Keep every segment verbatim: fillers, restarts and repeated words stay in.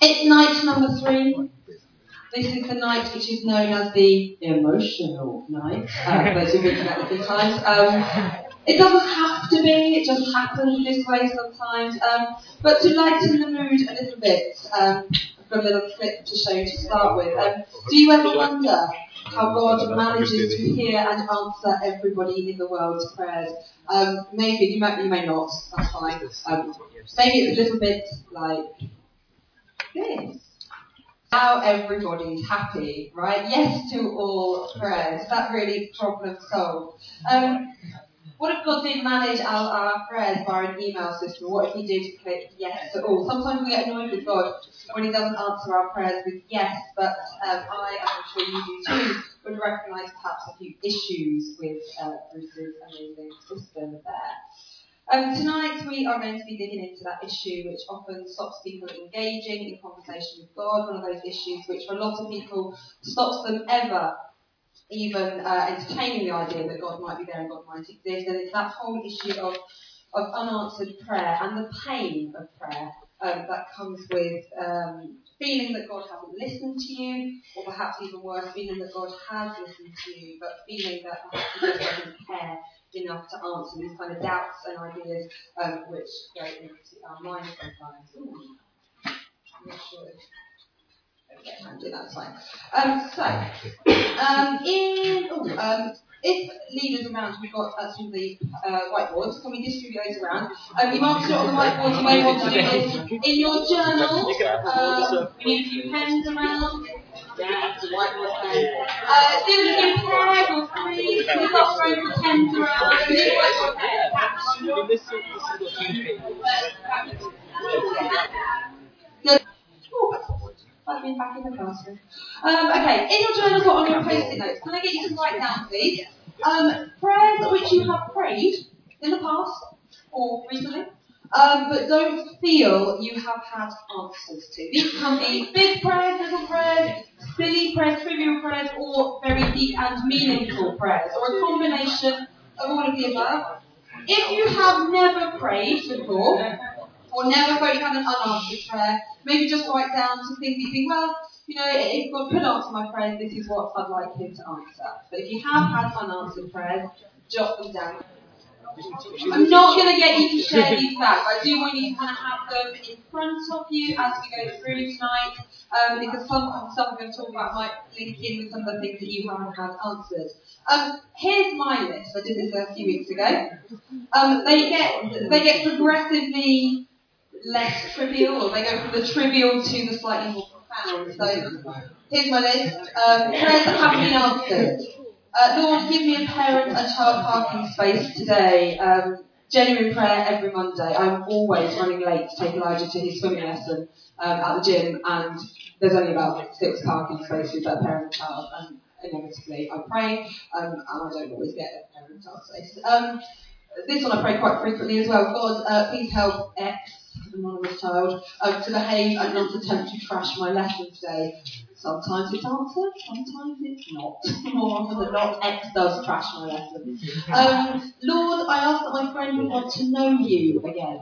It's night number three. This is the night which is known as the emotional night. Uh, those who've been to that a few times. Um, it doesn't have to be, it just happens this way sometimes. Um, but to lighten the mood a little bit, um, I've got a little clip to show you to start with. Um, do you ever wonder how God manages to hear and answer everybody in the world's prayers? Um, maybe, you may, you may not, that's fine. Um, maybe it's a little bit like this. Now everybody's happy, right? Yes to all prayers. That really problem solved. Um, what if God did manage our, our prayers via an email system? What if He did click yes to all? Sometimes we get annoyed with God when He doesn't answer our prayers with yes, but um, I, and I'm sure you do too, would recognise perhaps a few issues with uh, Bruce's amazing system there. Um, tonight we are going to be digging into that issue which often stops people engaging in conversation with God, one of those issues which for a lot of people stops them ever even uh, entertaining the idea that God might be there and God might exist, and it's that whole issue of, of unanswered prayer and the pain of prayer um, that comes with um, feeling that God hasn't listened to you, or perhaps even worse, feeling that God has listened to you, but feeling that perhaps He just doesn't care enough to answer these kind of doubts and ideas um, which go into our minds sometimes. Ooh, I'm not sure. Okay, I'll do that's fine. Um, so, um, in oh, um, if leaders around, we've got uh, some of the uh, whiteboards. Can we distribute those around? Um, you marked it on the whiteboard. You may want to do this in your journal. Um, we need a few pens around. Yeah, the whiteboard pen. Uh, do it in pairs or threes. We've got room for pens around. We need a whiteboard pen. Oh, I've been back in the classroom. Um, okay, in your journals or on your post-it notes, can I get you to write down, please, um, prayers which you have prayed in the past or recently, um, but don't feel you have had answers to. These can be big prayers, little prayers, silly prayers, trivial prayers, or very deep and meaningful prayers, or a combination of all of the above. If you have never prayed before, or never felt you had an unanswered prayer, maybe just write down some things you think, well, you know, if God could answer my prayers, this is what I'd like Him to answer. But if you have had unanswered prayers, jot them down. I'm not going to get you to share these back, but I do want you to kind of have them in front of you as we go through tonight, um, because some stuff I'm going to talk about might link in with some of the things that you haven't had answered. Um, here's my list. I did this a few weeks ago. Um, they get they get progressively less trivial, or they go from the trivial to the slightly more profound. So here's my list. Um, prayers that haven't been answered. Uh, Lord, give me a parent and child parking space today. Um, genuine prayer every Monday. I'm always running late to take Elijah to his swimming lesson um, at the gym, and there's only about six parking spaces per parent and child, and inevitably I pray, um, and I don't always get a parent and child space. Um, this one I pray quite frequently as well. God, uh, please help X, anonymous child, um, to behave and not attempt to trash my lesson today. Sometimes it's answered, sometimes it's not. More often than not, X does trash my lesson. Um, Lord, I ask that my friend would want to know you again.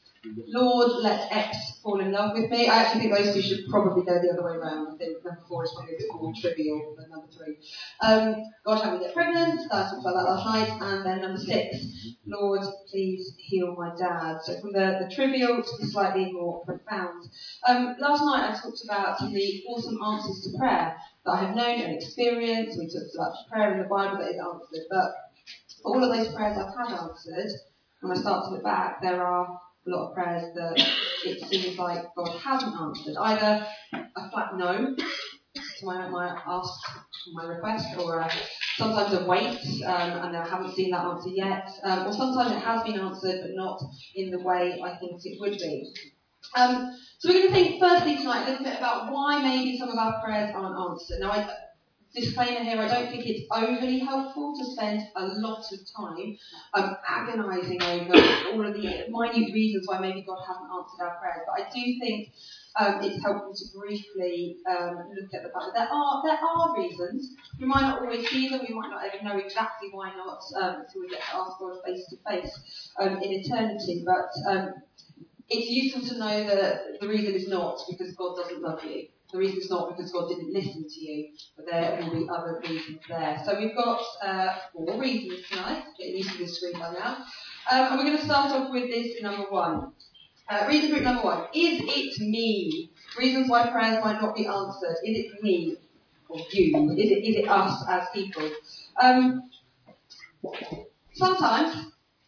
Lord, let X fall in love with me. I actually think those two should probably go the other way around. I think number four is probably a bit more trivial than number three. Um, God, help me get pregnant. I talked about that last night. And then number six, Lord, please heal my dad. So from the, the trivial to the slightly more profound. Um, last night I talked about some of the awesome answers to prayer that I have known and experienced. We talked about prayer in the Bible that is answered. But for all of those prayers I've had answered, when I start to look back, there are a lot of prayers that it seems like God hasn't answered. Either a flat no to my, my ask, my request, or a, sometimes a wait, um, and I haven't seen that answer yet, um, or sometimes it has been answered but not in the way I think it would be. Um, so we're going to think firstly tonight a little bit about why maybe some of our prayers aren't answered. Now, I, disclaimer here, I don't think it's overly helpful to spend a lot of time um, agonising over all of the minute reasons why maybe God hasn't answered our prayers. But I do think um, it's helpful to briefly um, look at the fact that there are there are reasons. We might not always see them. We might not ever know exactly why not um, until we get to ask God face to face um, in eternity. But um, it's useful to know that the reason is not because God doesn't love you. The reason is not because God didn't listen to you, but there will be other reasons there. So we've got uh, four reasons tonight. Getting used to this screen by now. Um, and we're going to start off with this number one. Uh, reason group number one. Is it me? Reasons why prayers might not be answered. Is it me or you? Is it, is it us as people? Um, sometimes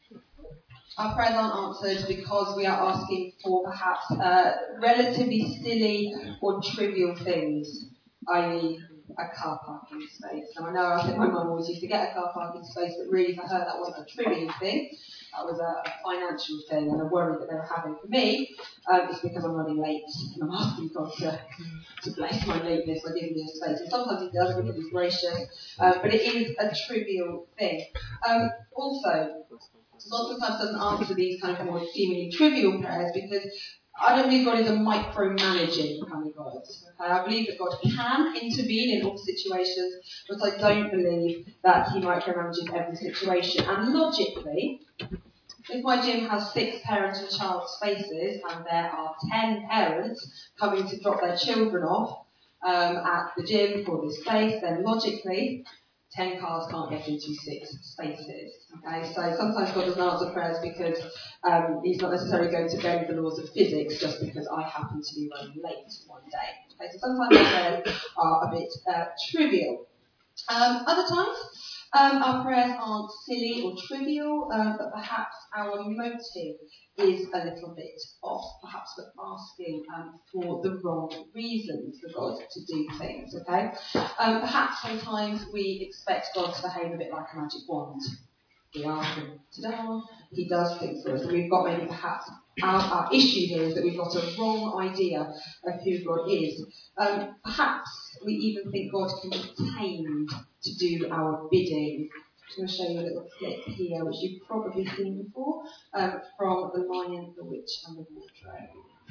our prayers aren't answered because we are asking for perhaps uh, relatively silly or trivial things, that is a car parking space. Now I know I think my mum always used to get a car parking space, but really for her that wasn't a trivial thing. That was a, a financial thing, and a worry that they were having for me um, is because I'm running late and I'm asking God to, to bless my lateness by giving me a space. And sometimes He does because He's gracious, uh, but it is a trivial thing. Um, also, God sometimes doesn't answer these kind of more seemingly trivial prayers because I don't believe God is a micromanaging kind of God. Okay? I believe that God can intervene in all situations, but I don't believe that He micromanages every situation. And logically, if my gym has six parent and child spaces and there are ten parents coming to drop their children off um, at the gym for this space, then logically ten cars can't get into six spaces. Okay, so sometimes God doesn't answer prayers because um, He's not necessarily going to bend the laws of physics just because I happen to be running late one day. Okay, so sometimes our prayers are a bit uh, trivial. Um, other times, um, our prayers aren't silly or trivial, um, but perhaps our motive is a little bit off. Perhaps we're asking um, for the wrong reasons for God to do things, okay? Um, perhaps sometimes we expect God to behave a bit like a magic wand. We ask Him, ta-da, He does things for us. And we've got maybe perhaps our, our issue here is that we've got a wrong idea of who God is. Um, perhaps we even think God can be tamed to do our bidding. I'm going to show you a little clip here, which you've probably seen before, um, from The Lion, the Witch and the Wardrobe.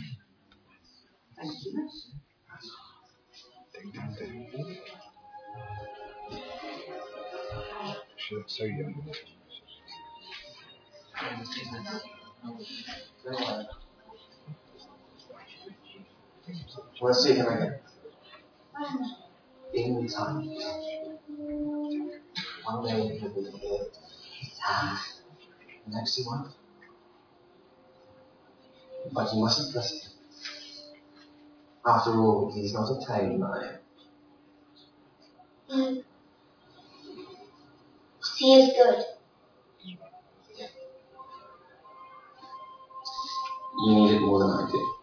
Thank you. She looks so young. We'll see him again. In time. One day he'll be here. Sad. Next he won't. But you mustn't listen. After all, he's not a tame lion. Mm. He is good. You need it more than I do.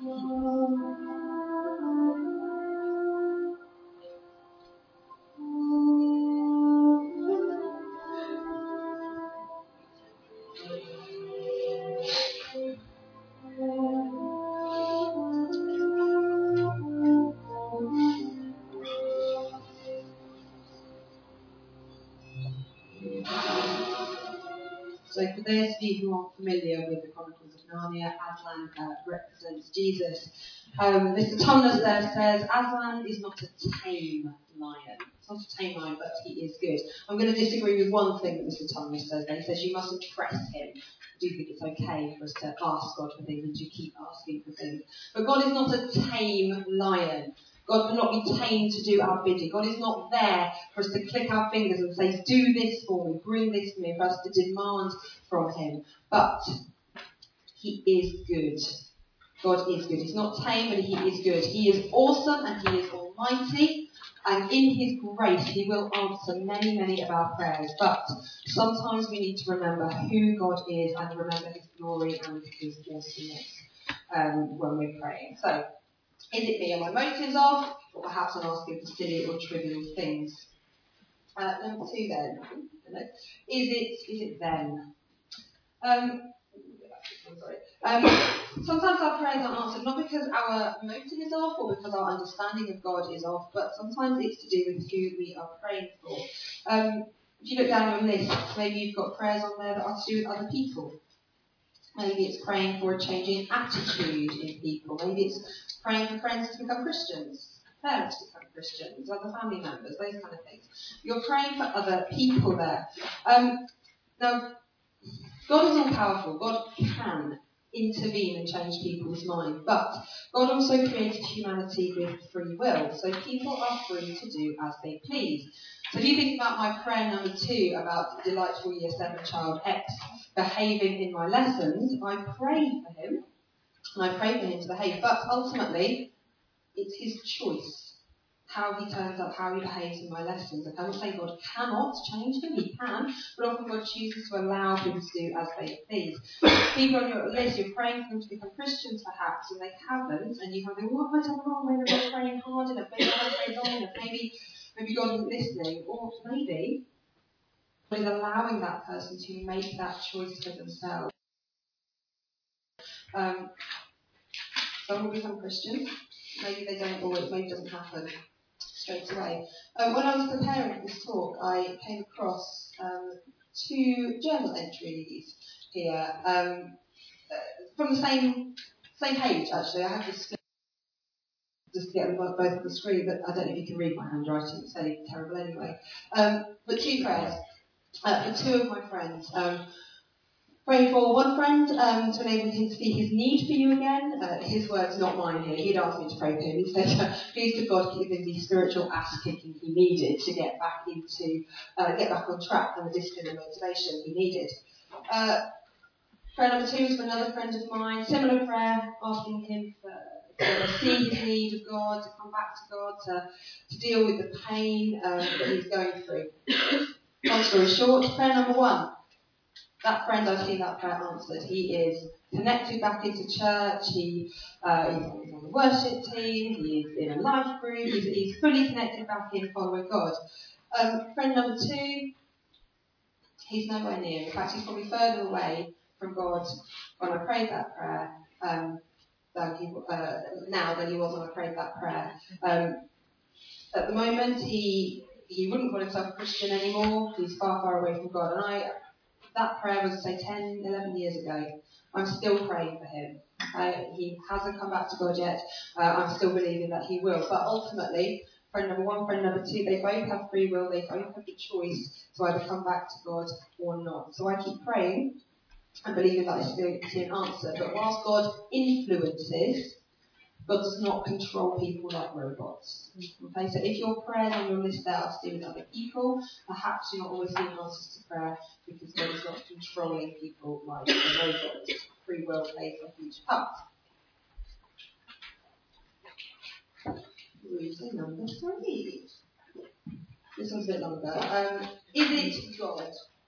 So for those of you who aren't familiar with the Chronicles of Narnia, Aslan uh, represents Jesus. Um, Mister Tumnus there says, Aslan is not a tame lion. It's not a tame lion, but he is good. I'm going to disagree with one thing that Mister Tumnus says there. He says you mustn't press him. I do think it's okay for us to ask God for things and to keep asking for things. But God is not a tame lion. God cannot be tamed to do our bidding. God is not there for us to click our fingers and say, do this for me, bring this for me, for us to demand from Him. But He is good. God is good. He's not tame, but He is good. He is awesome and He is almighty. And in His grace, He will answer many, many of our prayers. But sometimes we need to remember who God is and remember His glory and His awesomeness um, when we're praying. So, is it me? Are my motives off? Or perhaps I'm asking for silly or trivial things? Uh, number two then. Is it, is it then? Um, I'm sorry. Um, sometimes our prayers aren't answered not because our motive is off or because our understanding of God is off, but sometimes it's to do with who we are praying for. Um, if you look down your list, maybe you've got prayers on there that are to do with other people. Maybe it's praying for a changing attitude in people. Maybe it's praying for friends to become Christians, parents to become Christians, other family members, those kind of things. You're praying for other people there. Um, now, God is all powerful. God can intervene and change people's minds. But God also created humanity with free will, so people are free to do as they please. So if you think about my prayer number two about delightful year seven child X behaving in my lessons, I pray for him, and I pray for him to behave, but ultimately it's his choice how he turns up, how he behaves in my lessons. I'm not saying God cannot change him, he can, but often God chooses to allow people to do as they please. People on your list, you're praying for them to become Christians perhaps, and they haven't, and you have to go, what have I done wrong? Maybe I'm not praying hard enough, maybe I haven't prayed long enough, maybe, maybe God isn't listening, or maybe God is allowing that person to make that choice for themselves. Um, some will become Christians, maybe they don't, or it maybe doesn't happen straight away. Um, when I was preparing for this talk, I came across um, two journal entries here um, uh, from the same same page. Actually, I have this just to get them both on the screen, but I don't know if you can read my handwriting. It's fairly terrible anyway. Um, but two prayers uh, for two of my friends. Um, Praying for one friend um, to enable him to see his need for you again. Uh, his words, not mine here. He'd asked me to pray for him. He said, uh, please to God give him the spiritual ass kicking he needed to get back into, uh, get back on track and the discipline and motivation he needed. Uh, prayer number two is for another friend of mine. Similar prayer, asking him for, to see his need of God, to come back to God, to, to deal with the pain um, that he's going through. Long story short, prayer number one. That friend, I've seen that prayer answered. He is connected back into church. He uh, is on the worship team. He is in a life group. He's, he's fully connected back in following God. Um, friend number two, he's nowhere near. In fact, he's probably further away from God when I prayed that prayer um, than he, uh, now than he was when I prayed that prayer. Um, at the moment, he he wouldn't call himself a Christian anymore. He's far, far away from God, and I. That prayer was, say, ten, eleven years ago. I'm still praying for him. Okay? He hasn't come back to God yet. Uh, I'm still believing that he will. But ultimately, friend number one, friend number two, they both have free will. They both have the choice to either come back to God or not. So I keep praying and believing that I still see an answer. But whilst God influences, God does not control people like robots. Okay, so if your prayers on your list there are still with other people, perhaps you're not always getting answers to prayer because God is not controlling people like a robot. Free will plays a huge part. Reason number three. This one's a bit longer. Um, is it God?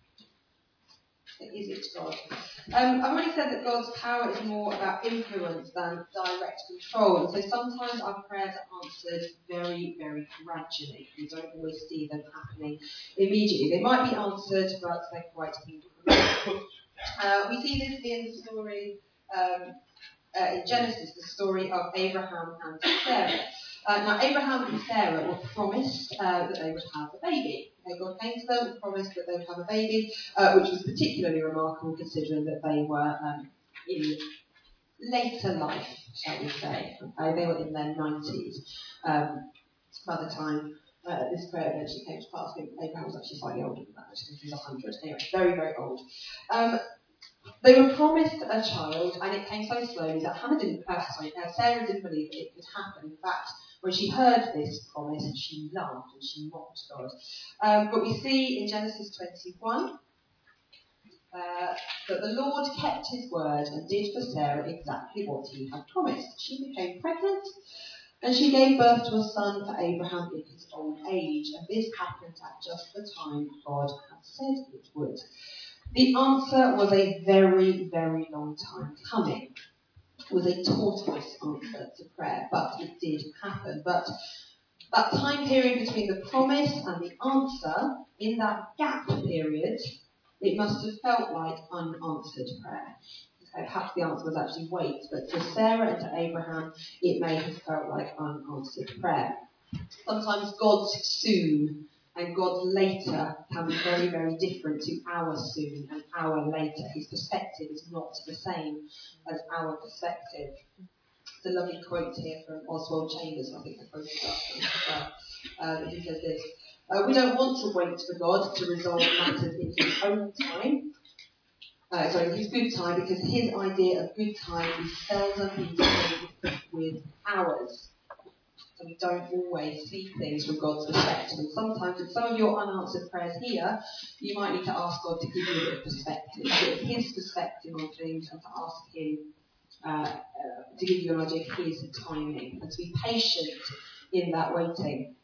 Is it God? Um, I've already said that God's power is more about influence than direct control. And so sometimes our prayers are answered very, very gradually. We don't always see them happening immediately. They might be answered, but they're quite incremental. Uh, we see this in the story um, uh, in Genesis, the story of Abraham and Sarah. Uh, now, Abraham and Sarah were promised uh, that they would have a baby. Okay, God came to them and promised that they would have a baby, uh, which was particularly remarkable considering that they were um, in later life, shall we say. Okay, they were in their nineties um, by the time uh, this prayer eventually came to pass. I think Abraham was actually slightly older than that, actually, he was one hundred. Anyway, very, very old. Um, They were promised a child, and it came so slowly that Hannah didn't, uh, sorry, uh, Sarah didn't believe that it could happen. In fact, when she heard this promise, she laughed and she mocked God. Um, but we see in Genesis twenty-one uh, that the Lord kept his word and did for Sarah exactly what he had promised. She became pregnant, and she gave birth to a son for Abraham in his old age. And this happened at just the time God had said it would. The answer was a very, very long time coming. It was a tortoise answer to prayer, but it did happen. But that time period between the promise and the answer, in that gap period, it must have felt like unanswered prayer. Okay, perhaps the answer was actually wait, but to Sarah and to Abraham, it may have felt like unanswered prayer. Sometimes God's soon and God later can be very, very different to our soon and our later. His perspective is not the same as our perspective. There's a lovely quote here from Oswald Chambers, I think I quoted that. Uh, he says this, uh, we don't want to wait for God to resolve matters in his own time. Uh, sorry, his good time, because his idea of good time is seldom in sync with ours. So we don't always see things from God's perspective. And sometimes with some of your unanswered prayers here, you might need to ask God to give you a bit of perspective, a bit of his perspective on things, and to ask him uh, uh, to give you an idea of his timing, and to be patient in that waiting.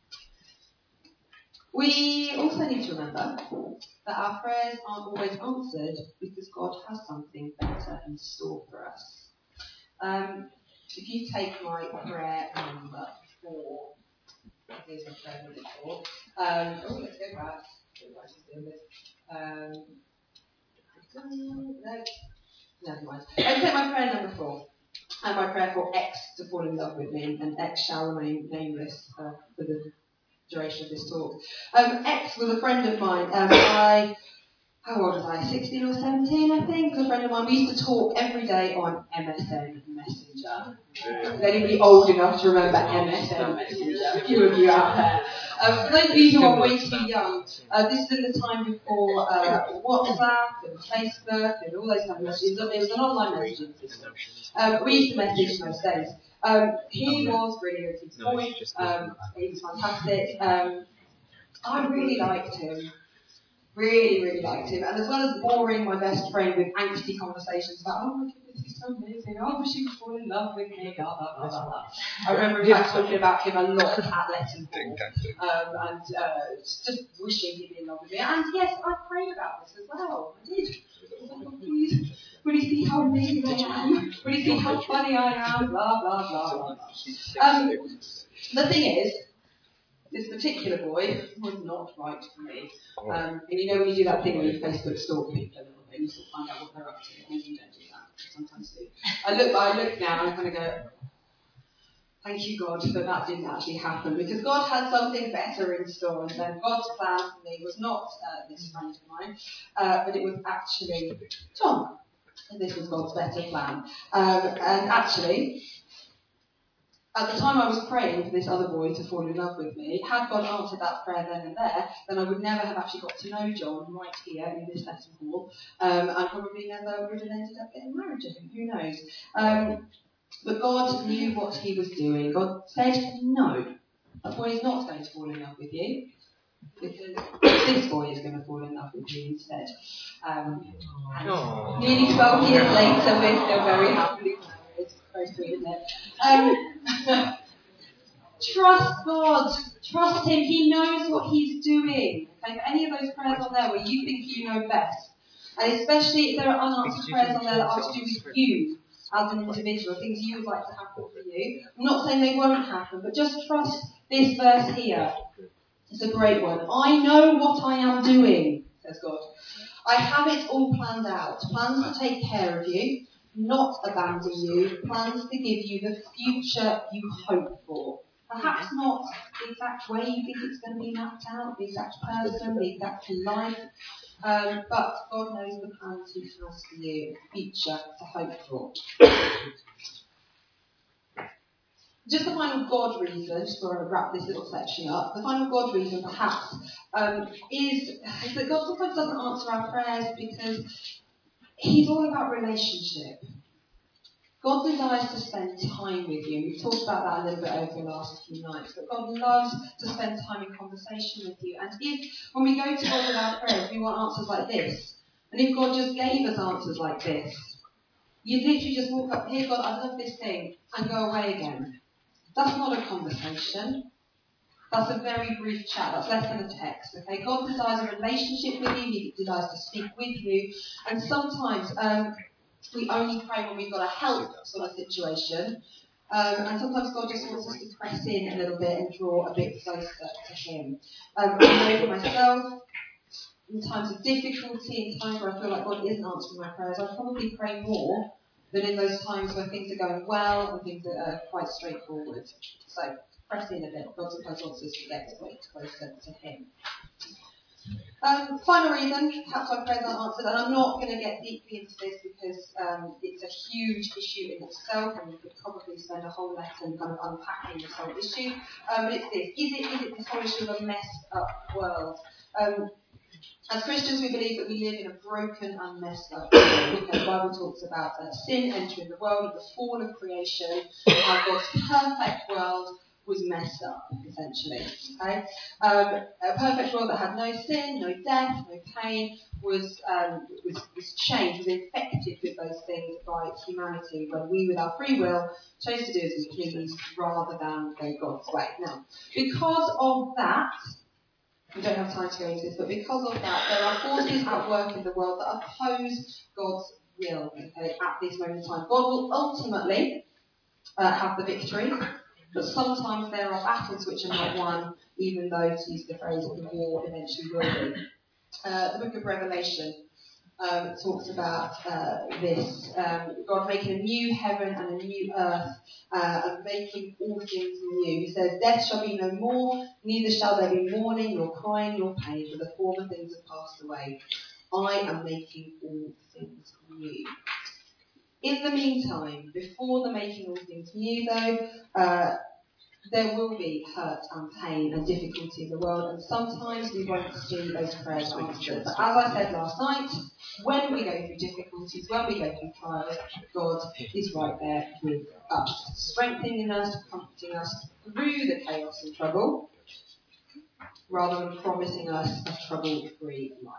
We also need to remember that our prayers aren't always answered because God has something better in store for us. Um, if you take my prayer number four, here's my prayer number four. Um, oh, let's go back. Why is doing this? Um, no, never mind. Let's take my prayer number four. And my prayer for X to fall in love with me, and X shall remain nameless uh, for the duration of this talk. Um, X was a friend of mine. Um, I, how old was I? sixteen or seventeen, I think. A friend of mine. We used to talk every day on M S N Messenger. Is anybody old enough to remember M S N Messenger? A few of you out there. Um, for those of you who are way too young, uh, this is in the time before uh, WhatsApp and Facebook and all those kind of messages. It was an online messaging system. Um, we used to message in those days. Um, he was brilliant. He was um, he was fantastic. Um, I really liked him. Really, really liked him. And as well as boring my best friend with angsty conversations about, oh my goodness, he's so amazing, oh, I wish he would fall in love with me, blah, blah, blah, blah, blah. I remember in fact talking about him a lot at Letton Hall, um, and uh, just wishing he'd be in love with me. And yes, I prayed about this as well. I did. I thought, please, will he see how amazing I am? Will he see how funny I am? Blah, blah, blah, blah, blah. Um, the thing is, this particular boy was not right for me. Um, and you know when you do that thing where you Facebook stalk people a little bit, you sort of find out what they're up to, and you don't do that. I sometimes do. I look, I look now and I kind of go, thank you God that that didn't actually happen, because God had something better in store, and then God's plan for me was not uh, this friend of mine, uh, but it was actually Tom. And this was God's better plan. Um, and actually, at the time I was praying for this other boy to fall in love with me, had God answered that prayer then and there, then I would never have actually got to know John right here in this lesson hall, um, and probably never would have ended up getting married to him. Who knows? Um, but God knew what he was doing. God said, no, that boy is not going to fall in love with you, because this boy is going to fall in love with you instead. Um, and nearly twelve years later, we're still very happily married. It's very sweet, isn't it? Um, trust God. Trust him. He knows what he's doing. Okay? For any of those prayers on there where you think you know best, and especially if there are unanswered prayers on there that are to do with you as an individual, things you would like to happen for you. I'm not saying they won't happen, but just trust this verse here. It's a great one. I know what I am doing, says God. I have it all planned out. Plans to take care of you, not abandon you. Plans to give you the future you hope for. Perhaps not the exact way you think it's going to be mapped out, the exact person, the exact life. Um, but God knows the plans he has for you, the future to hope for. Just the final God reason, just before I wrap this little section up, the final God reason perhaps um, is, is that God sometimes doesn't answer our prayers because he's all about relationship. God desires to spend time with you. We've talked about that a little bit over the last few nights, but God loves to spend time in conversation with you. And if, when we go to God with our prayers, we want answers like this, and if God just gave us answers like this, you'd literally just walk up, here God, I love this thing, and go away again. That's not a conversation. That's a very brief chat. That's less than a text. Okay, God desires a relationship with you. He desires to speak with you. And sometimes um, we only pray when we've got a help sort of situation. Um, and sometimes God just wants us to press in a little bit and draw a bit closer to Him. Um, I know for myself, in times of difficulty, in times where I feel like God isn't answering my prayers, I probably pray more than in those times where things are going well and things are quite straightforward. So press in a bit. God sometimes wants us to get a bit closer to Him. Um, final reason, perhaps our prayers aren't answered, and I'm not going to get deeply into this because um, it's a huge issue in itself, and we could probably spend a whole lesson kind of unpacking this whole issue. Um, but it's this: is it is it this whole issue of a messed up world? Um, As Christians, we believe that we live in a broken and messed up world. The Bible talks about uh, sin entering the world at the fall of creation, how God's perfect world was messed up, essentially. Okay? Um, a perfect world that had no sin, no death, no pain, was, um, was, was changed, was infected with those things by humanity when we, with our free will, chose to do as we pleased rather than go God's way. Now, because of that, we don't have time to go into this, but because of that, there are forces at work in the world that oppose God's will, okay, at this moment in time. God will ultimately uh, have the victory, but sometimes there are battles which are not won, even though, to use the phrase, the war eventually will be. Uh, the book of Revelation um, talks about uh, this, um, God making a new heaven and a new earth, uh, and making all things new. He says, death shall be no more, neither shall there be mourning, nor crying, nor pain, for the former things have passed away. I am making all things new. In the meantime, before the making all things new, though, uh, there will be hurt and pain and difficulty in the world, and sometimes we won't see those prayers answered. But as I said last night, when we go through difficulties, when we go through trials, God is right there with us, strengthening us, comforting us through the chaos and trouble, rather than promising us a trouble-free life.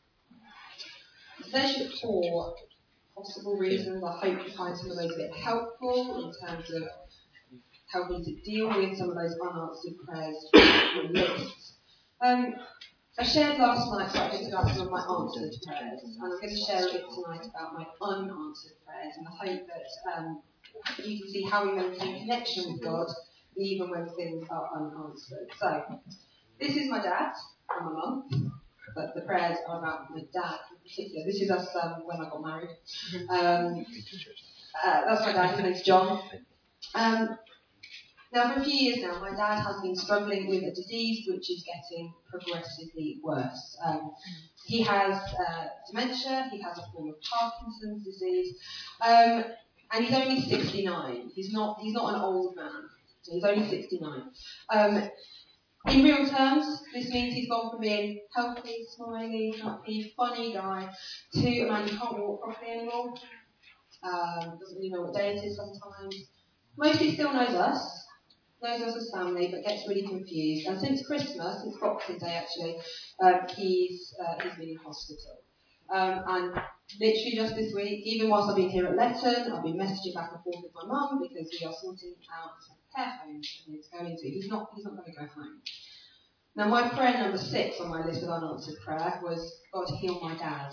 So there's four possible reasons. I hope you find some of those a bit helpful in terms of helping to deal with some of those unanswered prayers and lists. Um, I shared last night just about some of my answered prayers, and I'm going to share a bit tonight about my unanswered prayers, in the hope that um, you can see how we maintain connection with God even when things are unanswered. So, this is my dad and my mum, but the prayers are about my dad in particular. This is us um, when I got married. Um, uh, that's my dad, his name's John. Um, Now, for a few years now, my dad has been struggling with a disease which is getting progressively worse. Um, he has uh, dementia, he has a form of Parkinson's disease, um, and he's only sixty-nine. He's not he's not an old man. He's only sixty-nine. Um, in real terms, this means he's gone from being healthy, smiley, happy, funny guy to a man who can't walk properly anymore. Um, doesn't really know what day it is sometimes. Mostly still knows us. knows us as family, but gets really confused. And since Christmas, since Boxing Day actually, um, he's uh, he's been in hospital. Um, and literally just this week, even whilst I've been here at Letton, I've been messaging back and forth with my mum because we are sorting out care homes for him to go into. He's not he's not going to go home. Now, my prayer number six on my list of unanswered prayer was, God, heal my dad.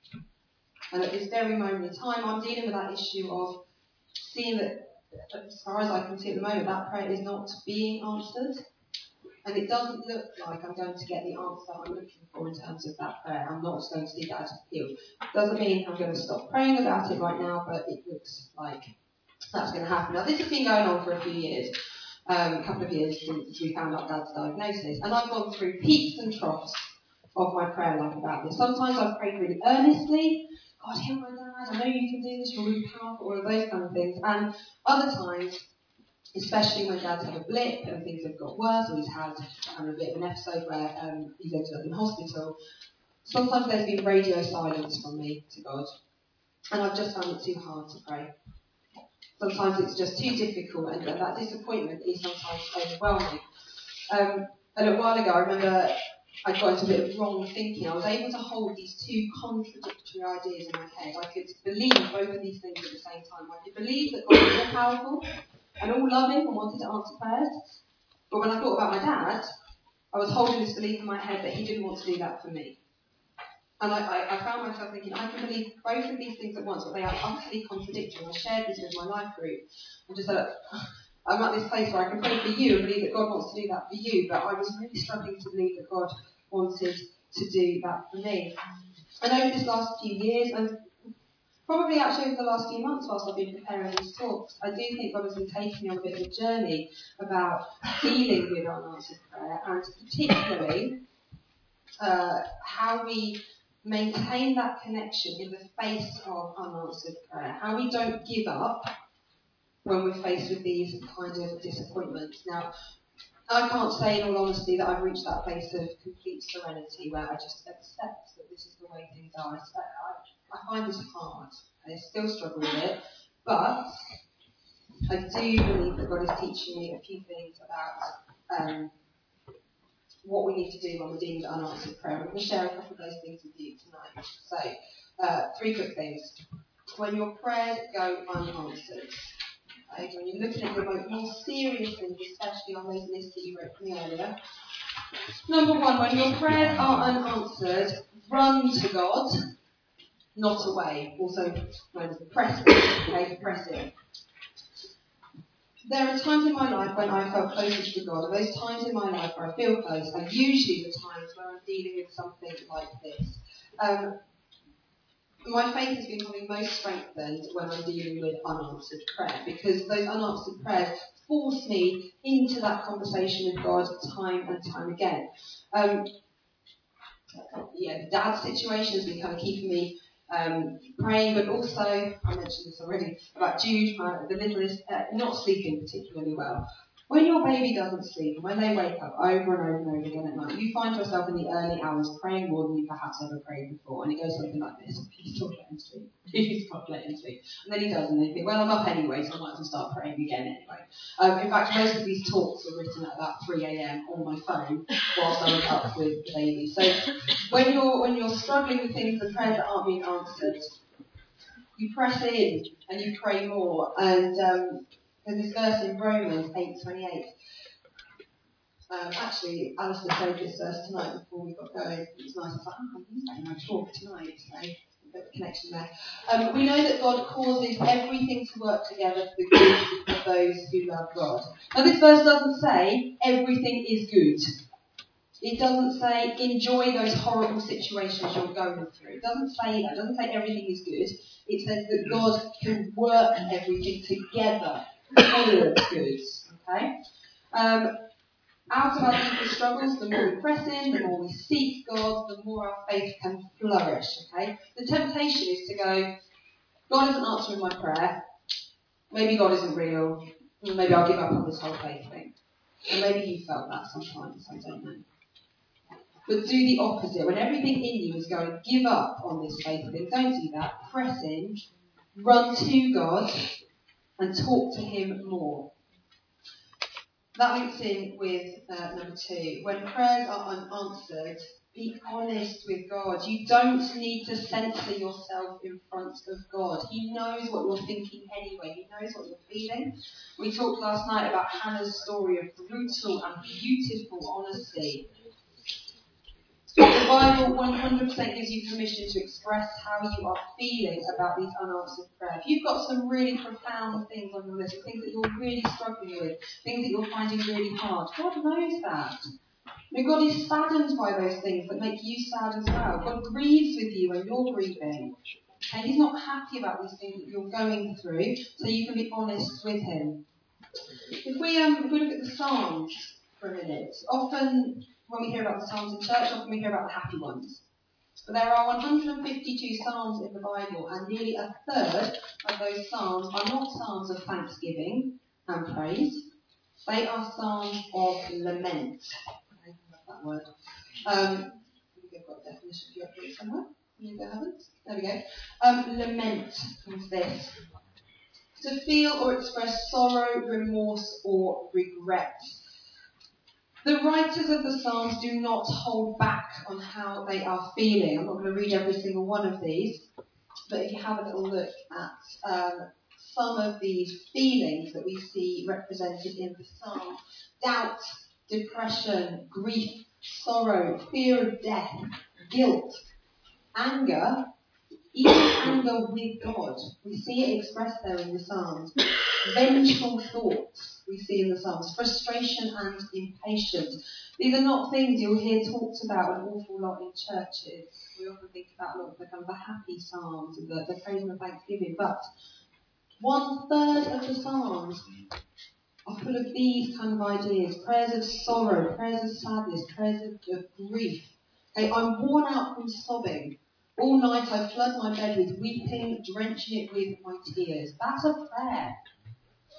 And at this very moment in time, I'm dealing with that issue of seeing that, as far as I can see at the moment, that prayer is not being answered. And it doesn't look like I'm going to get the answer I'm looking for in terms of that prayer. I'm not just going to see that as healed. Doesn't mean I'm going to stop praying about it right now, but it looks like that's going to happen. Now, this has been going on for a few years, um, a couple of years since we found out Dad's diagnosis. And I've gone through peaks and troughs of my prayer life about this. Sometimes I've prayed really earnestly. God, heal my dad, I know you can do this, you're really powerful, all of those kind of things. And other times, especially when Dad's had a blip and things have got worse, or he's had um, a bit of an episode where um, he's ended up in hospital, sometimes there's been radio silence from me to God. And I've just found it too hard to pray. Sometimes it's just too difficult, and, and that disappointment is sometimes overwhelming. Um, a little while ago, I remember I got into a bit of wrong thinking. I was able to hold these two contradictory ideas in my head. I could believe both of these things at the same time. I could believe that God was all powerful and all loving and wanted to answer prayers. But when I thought about my dad, I was holding this belief in my head that he didn't want to do that for me. And I, I, I found myself thinking, I can believe both of these things at once, but they are utterly contradictory. I shared this with my life group. I just said, I'm at this place where I can pray for you and believe that God wants to do that for you, but I was really struggling to believe that God wanted to do that for me. And over this last few years, and probably actually over the last few months whilst I've been preparing these talks, I do think God has been taking me on a bit of a journey about dealing with unanswered prayer, and particularly uh, how we maintain that connection in the face of unanswered prayer, how we don't give up when we're faced with these kind of disappointments. Now, I can't say in all honesty that I've reached that place of complete serenity where I just accept that this is the way things are. I, I, I find this hard. I still struggle with it. But I do believe that God is teaching me a few things about um, what we need to do when we're dealing with unanswered prayer. I'm going to share a couple of those things with you tonight. So, uh, three quick things. When your prayers go unanswered, okay, when you're looking at your more serious things, especially on those lists that you wrote for me earlier. Number one, when your prayers are unanswered, run to God, not away. Also known as pressing. Okay, pressing. There are times in my life when I felt closest to God, and those times in my life where I feel close are usually the times where I'm dealing with something like this. Um, my faith has been probably most strengthened when I'm dealing with unanswered prayer, because those unanswered prayers force me into that conversation with God time and time again. Um, yeah, the dad situation has been kind of keeping me um, praying, but also, I mentioned this already, about Jude, uh, the littlest, uh, not sleeping particularly well. When your baby doesn't sleep, and when they wake up over and over and over again at night, you find yourself in the early hours praying more than you perhaps ever prayed before, and it goes something like this: please stop letting sleep, please stop letting sleep. And then he does, and then you think, well, I'm up anyway, so I might as well start praying again anyway. Um, in fact, most of these talks are written at about three a.m. on my phone whilst I'm up with the baby. So when you're when you're struggling with things, the prayers that aren't being answered, you press in and you pray more. And um, there's this verse in Romans eight twenty-eight. Um, actually, Alistair played this verse tonight before we got going. It was nice. I was like, oh, I'm using my talk tonight, so a bit of a connection there. Um, we know that God causes everything to work together for the good of those who love God. Now, this verse doesn't say everything is good. It doesn't say enjoy those horrible situations you're going through. It doesn't say that. It doesn't say everything is good. It says that God can work everything together for good. Okay? Um, out of our deepest struggles, the more we press in, the more we seek God, the more our faith can flourish. Okay? The temptation is to go, God isn't answering my prayer. Maybe God isn't real. Maybe I'll give up on this whole faith thing. And maybe you felt that sometimes. I don't know. But do the opposite. When everything in you is going, give up on this faith thing, don't do that. Press in, run to God, and talk to Him more. That links in with uh, number two. When prayers are unanswered, be honest with God. You don't need to censor yourself in front of God. He knows what you're thinking anyway. He knows what you're feeling. We talked last night about Hannah's story of brutal and beautiful honesty. The Bible one hundred percent gives you permission to express how you are feeling about these unanswered prayers. If you've got some really profound things on your list, things that you're really struggling with, things that you're finding really hard, God knows that. Now, God is saddened by those things that make you sad as well. God grieves with you when you're grieving. And He's not happy about these things that you're going through, so you can be honest with Him. If we, um, if we look at the Psalms for a minute, often when we hear about the Psalms in church, often we hear about the happy ones. But there are one hundred fifty-two Psalms in the Bible, and nearly a third of those Psalms are not Psalms of thanksgiving and praise. They are Psalms of lament. I love that word. Um, I think I've got a definition for you up here somewhere. You haven't? There we go. Um, lament is this: to feel or express sorrow, remorse, or regret. The writers of the Psalms do not hold back on how they are feeling. I'm not going to read every single one of these, but if you have a little look at um, some of these feelings that we see represented in the Psalm: doubt, depression, grief, sorrow, fear of death, guilt, anger, even anger with God. We see it expressed there in the Psalms. Vengeful thoughts we see in the Psalms. Frustration and impatience. These are not things you'll hear talked about an awful lot in churches. We often think about a lot of the kind of the happy Psalms and the, the praise and the thanksgiving. But one third of the Psalms are full of these kind of ideas. Prayers of sorrow, prayers of sadness, prayers of, of grief. Okay, I'm worn out from sobbing. All night I flood my bed with weeping, drenching it with my tears. That's a prayer.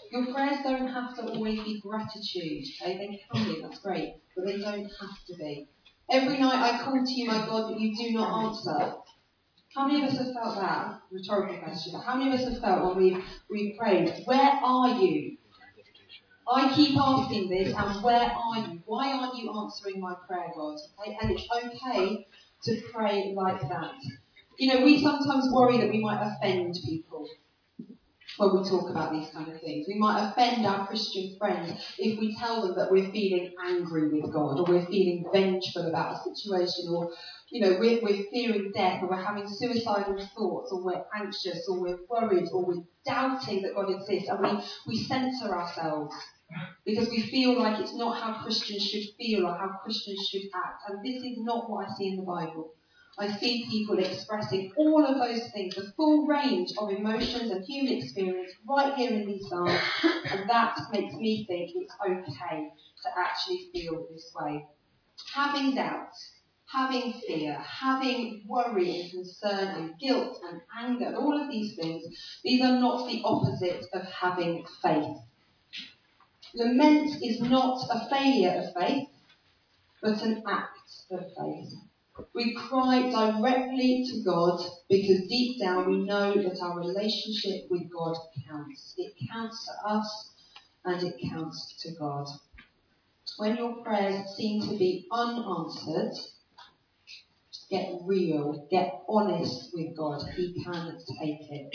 Your prayers don't have to always be gratitude. Okay? They can be, that's great, but they don't have to be. Every night I call to you, my God, but you do not answer. How many of us have felt that? Rhetorical question. How many of us have felt when we've, we've prayed, where are you? I keep asking this, and where are you? Why aren't you answering my prayer, God? Okay? And it's okay to pray like that. You know, we sometimes worry that we might offend people when we talk about these kind of things. We might offend our Christian friends if we tell them that we're feeling angry with God, or we're feeling vengeful about a situation, or, you know, we're, we're fearing death, or we're having suicidal thoughts, or we're anxious, or we're worried, or we're doubting that God exists, and we, we censor ourselves because we feel like it's not how Christians should feel or how Christians should act. And this is not what I see in the Bible. I see people expressing all of those things, the full range of emotions and human experience right here in these Psalms, and that makes me think it's okay to actually feel this way. Having doubt, having fear, having worry and concern and guilt and anger, and all of these things, these are not the opposite of having faith. Lament is not a failure of faith, but an act of faith. We cry directly to God because deep down we know that our relationship with God counts. It counts to us and it counts to God. When your prayers seem to be unanswered, get real, get honest with God. He can take it.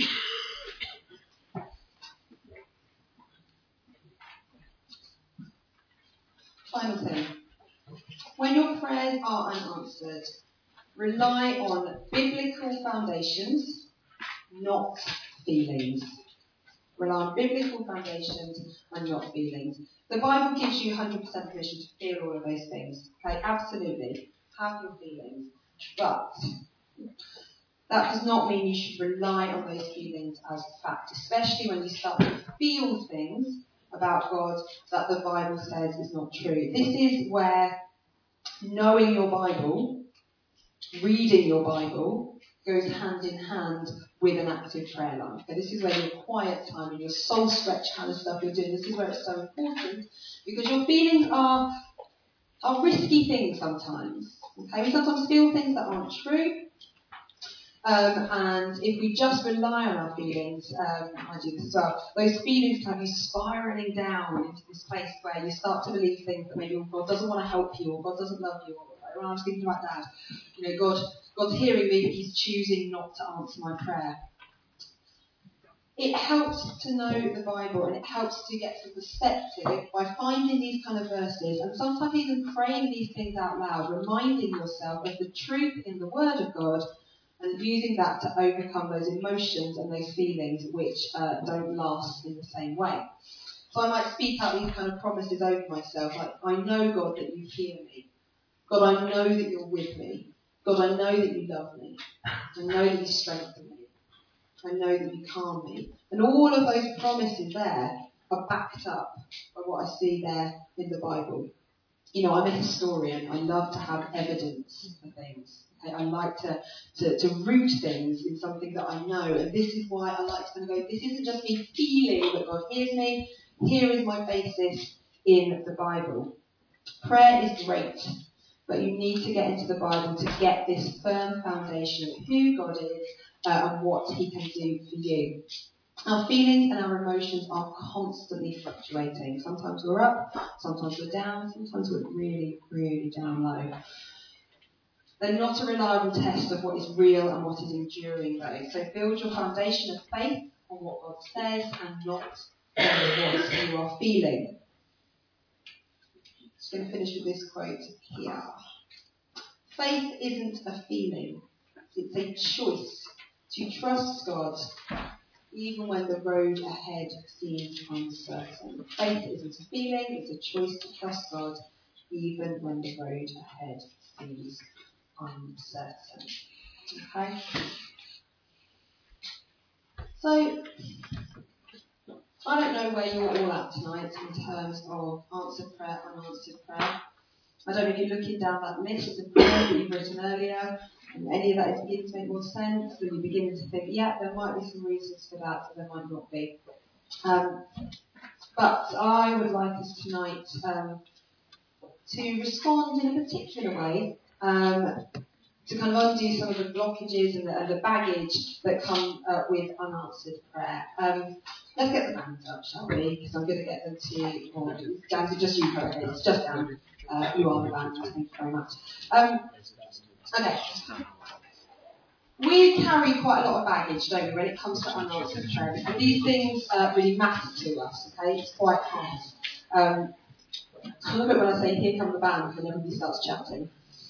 Final thing. When your prayers are unanswered, rely on biblical foundations, not feelings. Rely on biblical foundations and not feelings. The Bible gives you one hundred percent permission to feel all of those things. Okay, absolutely. Have your feelings. But that does not mean you should rely on those feelings as fact, especially when you start to feel things about God that the Bible says is not true. This is where knowing your Bible, reading your Bible, goes hand in hand with an active prayer life. Okay, this is where your quiet time and your soul stretch kind of stuff you're doing, this is where it's so important, because your feelings are are risky things sometimes. Okay, we sometimes feel things that aren't true. Um, and if we just rely on our feelings, um, I do this as well, those feelings can have you spiralling down into this place where you start to believe things that maybe God doesn't want to help you, or God doesn't love you, or when I was thinking about that, you know, God, God's hearing me, but He's choosing not to answer my prayer. It helps to know the Bible, and it helps to get some perspective by finding these kind of verses, and sometimes even praying these things out loud, reminding yourself of the truth in the Word of God, and using that to overcome those emotions and those feelings which uh, don't last in the same way. So I might speak out these kind of promises over myself, like, I know, God, that you hear me. God, I know that you're with me. God, I know that you love me. I know that you strengthen me. I know that you calm me. And all of those promises there are backed up by what I see there in the Bible. You know, I'm a historian. I love to have evidence for things. Okay? I like to, to, to root things in something that I know. And this is why I like to kind of go, this isn't just me feeling that God hears me. Here is my basis in the Bible. Prayer is great, but you need to get into the Bible to get this firm foundation of who God is uh, and what He can do for you. Our feelings and our emotions are constantly fluctuating. Sometimes we're up, sometimes we're down, sometimes we're really, really down low. They're not a reliable test of what is real and what is enduring, though. So build your foundation of faith on what God says and not on what you are feeling. Just going to finish with this quote here. Faith isn't a feeling. It's a choice to trust God even when the road ahead seems uncertain. Faith isn't a feeling, it's a choice to trust God even when the road ahead seems uncertain. Okay? So, I don't know where you're all at tonight in terms of answered prayer, unanswered prayer. I don't know if you're looking down that list of prayers that you've written earlier, and any of that is beginning to make more sense, and you're beginning to think, yeah, there might be some reasons for that, but there might not be. Um, But I would like us tonight um, to respond in a particular way um, to kind of undo some of the blockages and the, and the baggage that come uh, with unanswered prayer. Um, let's get the bands up, shall we? Because I'm going to get them to, or Dan, is it just you, Chloe? It's just Dan. Uh, you are the band. Thank you very much. Um, okay. We carry quite a lot of baggage, don't we, when it comes to unanswered prayers. And these things uh, really matter to us, okay? It's quite hard. Um, I love it when I say, here come the band, and everybody starts chatting.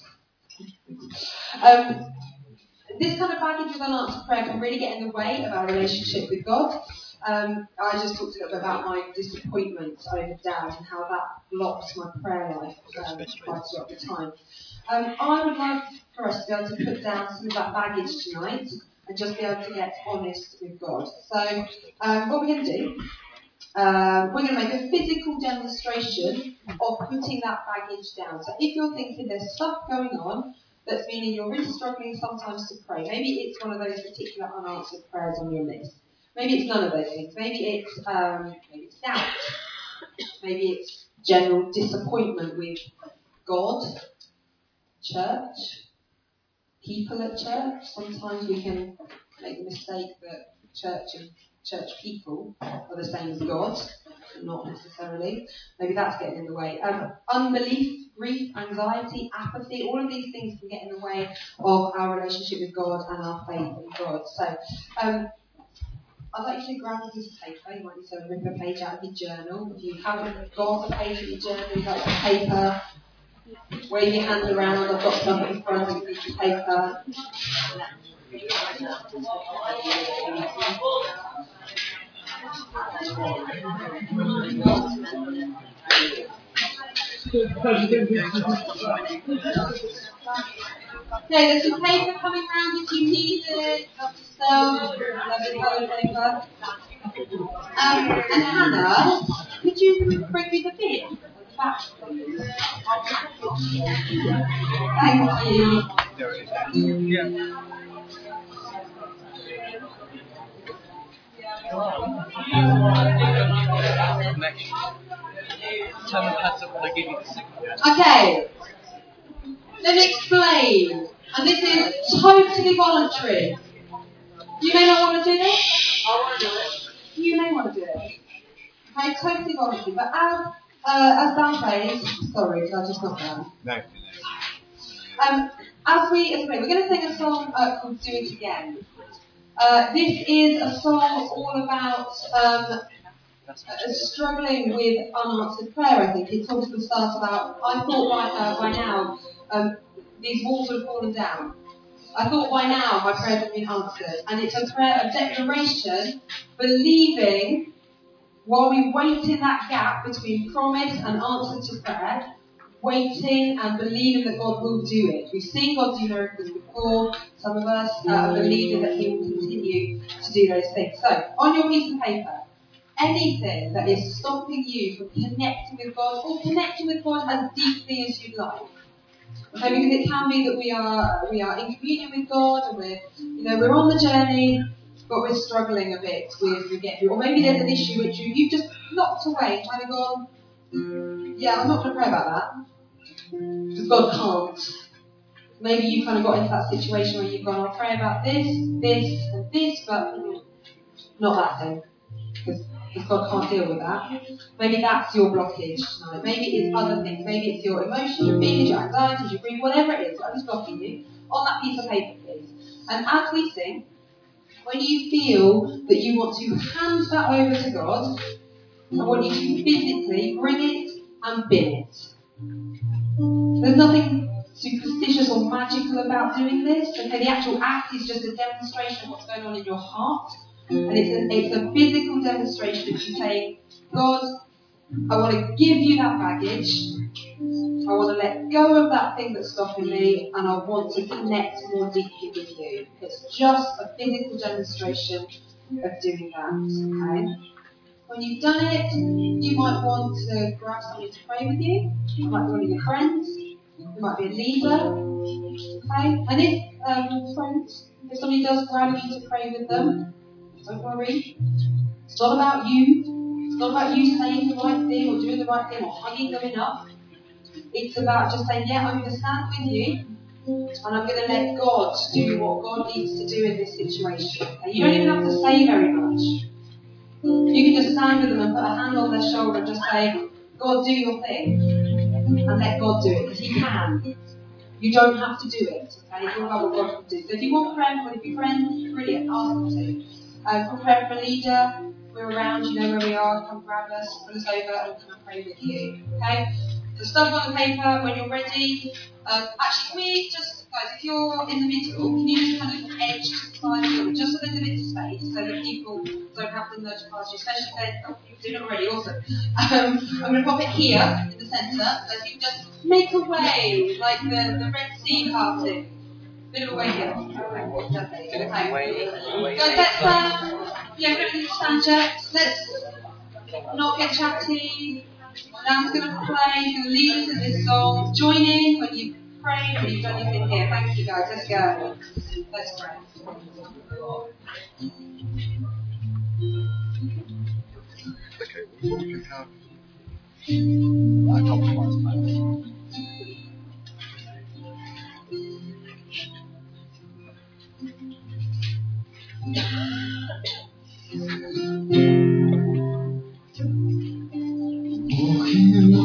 Um, this kind of baggage with unanswered prayer can really get in the way of our relationship with God. Um, I just talked a little bit about my disappointment over Dad and how that blocked my prayer life um, quite a lot of the time. Um, I would like for us to be able to put down some of that baggage tonight and just be able to get honest with God. So um, what we're going to do, um, we're going to make a physical demonstration of putting that baggage down. So if you're thinking there's stuff going on that's meaning you're really struggling sometimes to pray, maybe it's one of those particular unanswered prayers on your list. Maybe it's none of those things. Maybe it's um, maybe it's doubt. Maybe it's general disappointment with God, church, people at church. Sometimes we can make the mistake that church and church people are the same as God, not necessarily. Maybe that's getting in the way. Um, unbelief, grief, anxiety, apathy, all of these things can get in the way of our relationship with God and our faith in God. So um, I'd like you to grab a piece of paper. You might need to rip a page out of your journal. If you haven't got a page in your journal, you've got some paper. Wave your hand around. I've got some in front of you, piece of paper. Okay, there's some paper coming around if you need it. So, lovely coloured paper. Um, and Hannah, could you bring me the bin? Back, please. Thank you. Okay, let me explain. And this is totally voluntary. You may not want to do this. I want to do it. You may want to do it. Okay, totally voluntary. But as uh, as Dan plays, sorry, did I just knock down? No. Um, as we as we play, we're going to sing a song uh, called "Do It Again." Uh, this is a song all about um, uh, struggling with unanswered prayer. I think it talks at the start about. I thought by uh, by now um, these walls would have fallen down. I thought by now my prayers had been answered, and it's a prayer of declaration, believing. While we wait in that gap between promise and answer to prayer, waiting and believing that God will do it. We've seen God do miracles before. Some of us uh, are believing that He will continue to do those things. So, on your piece of paper, anything that is stopping you from connecting with God or connecting with God as deeply as you'd like. Okay, because it can be that we are we are in communion with God and we're you know we're on the journey. But we're struggling a bit with, with getting through. Or maybe there's an issue which you, you've just locked away, kind of gone, yeah, I'm not going to pray about that. Because God can't. Maybe you kind of got into that situation where you've gone, I'll pray about this, this, and this, but not that thing. Because God can't deal with that. Maybe that's your blockage tonight. Maybe it's other things. Maybe it's your emotions, your feelings, your anxieties, your grief, whatever it is, whatever's blocking you. On that piece of paper, please. And as we sing, when you feel that you want to hand that over to God, I want you to physically bring it and bin it. There's nothing superstitious or magical about doing this. Okay, the actual act is just a demonstration of what's going on in your heart. And it's a, it's a physical demonstration of you saying, God, I want to give you that baggage. I want to let go of that thing that's stopping me, and I want to connect more deeply with you. It's just a physical demonstration of doing that. Okay. When you've done it, you might want to grab somebody to pray with you. It might be one of your friends. It might be a leader. Okay. And if um, friends, if somebody does grab you to pray with them, don't worry. It's not about you. It's not about you saying the right thing or doing the right thing or hugging them enough. It's about just saying, yeah, I'm going to stand with you and I'm going to let God do what God needs to do in this situation. And you don't even have to say very much. You can just stand with them and put a hand on their shoulder and just say, God, do your thing. And let God do it, because He can. You don't have to do it. Okay? It's all about what God can do. So if you want prayer for one of your friends, brilliant, ask them to. Um, for prayer for a leader, we're around, you know where we are, come grab us, pull us over, and we'll come and pray with you. Okay? So stuff on the paper when you're ready. Um, actually, can we just, guys, if you're in the middle, can you just kind of edge to the side a little bit, just so there's a bit of space, so that people don't have to nudge past you, especially if they're, oh, you're doing it already, awesome. Um, I'm going to pop it here in the centre, so if you can just make a way, like the, the Red Sea parting. Bit of a way here. Okay, lovely. Okay. Guys, let's, um, yeah, we don't need to stand yet. Let's not get chatty. Sam's going to play, he's going to lead us in this song. Join in when you pray, when you've done anything here. Thank you, guys. Let's go. Let's pray. Okay, we can have a compromise plan.